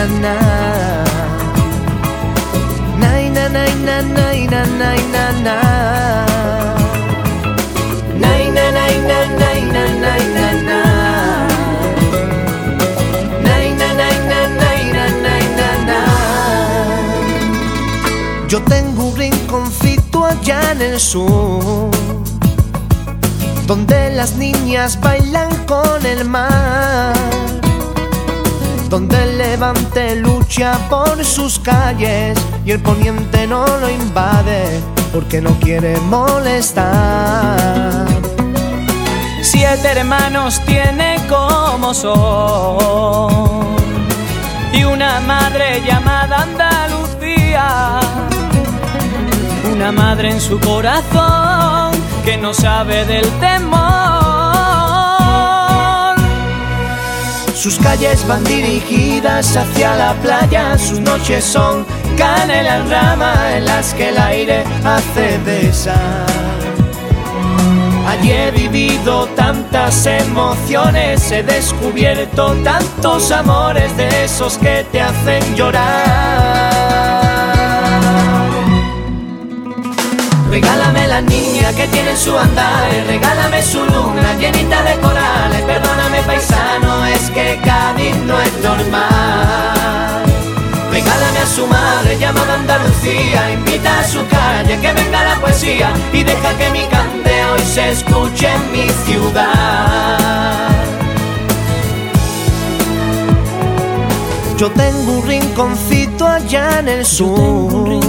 na. Nay na nay na nay na nay na na. Nay na nay na nay na nay na na. Nay na nay na nay na nay na na. Yo tengo un rinconcito allá en el sur, donde las niñas bailan con el mar, donde el levante lucha por sus calles y el poniente no lo invade porque no quiere molestar. 7 hermanos tiene como son y una madre llamada Andalucía, una madre en su corazón que no sabe del temor. Sus calles van dirigidas hacia la playa, sus noches son canela en rama en las que el aire hace besar. Allí he vivido tantas emociones, he descubierto tantos amores de esos que te hacen llorar. Regálame la niña que tiene su andar, regálame su luna llenita de corales. Perdóname paisano, es que Cádiz no es normal. Regálame a su madre llamada Andalucía, invita a su calle que venga la poesía y deja que mi cante hoy se escuche en mi ciudad. Yo tengo un rinconcito allá en el sur,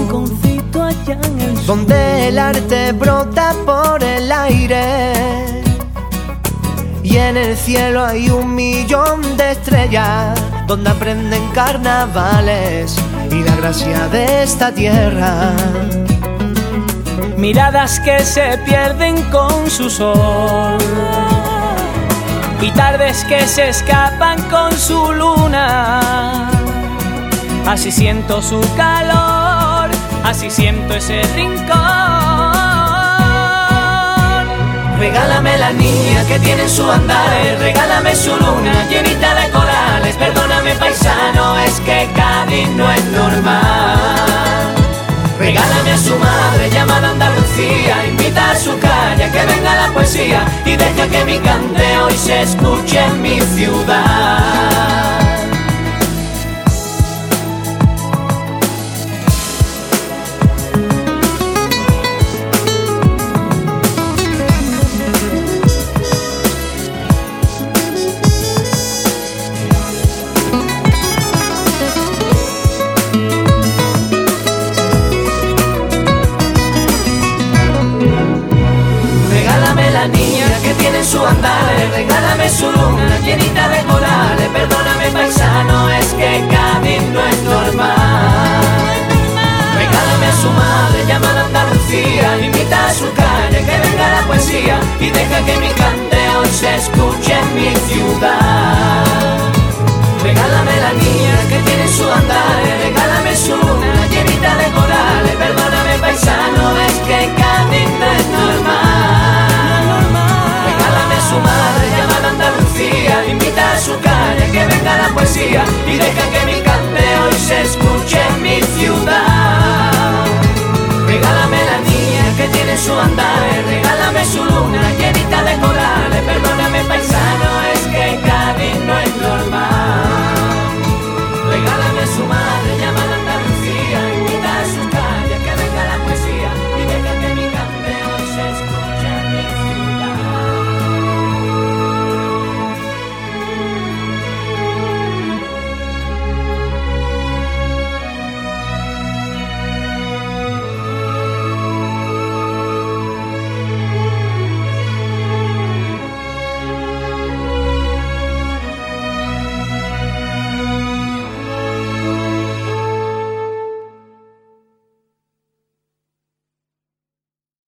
donde el arte brota por el aire y en el cielo hay 1.000.000 de estrellas, donde aprenden carnavales y la gracia de esta tierra. Miradas que se pierden con su sol y tardes que se escapan con su luna. Así siento su calor, así siento ese rincón. Regálame la niña que tiene en su andar, regálame su luna llenita de corales. Perdóname paisano, es que Cádiz no es normal. Regálame a su madre llamada Andalucía, invita a su calle que venga la poesía y deja que mi cante hoy se escuche en mi ciudad. Su andar, regálame su luna llenita de corales. Perdóname paisano, es que Cádiz no es normal. Regálame a su madre llamada Andalucía, invita a su calle que venga la poesía y deja que mi cante hoy se escuche en mi ciudad. Regálame la niña que tiene su andar, regálame su luna llenita de corales. Perdóname paisano, es que Cádiz no es normal. Su madre llamada Andalucía, invita a su calle que venga la poesía y deja que mi cante hoy se escuche en mi ciudad. Regálame la niña que tiene su andar, regálame su luz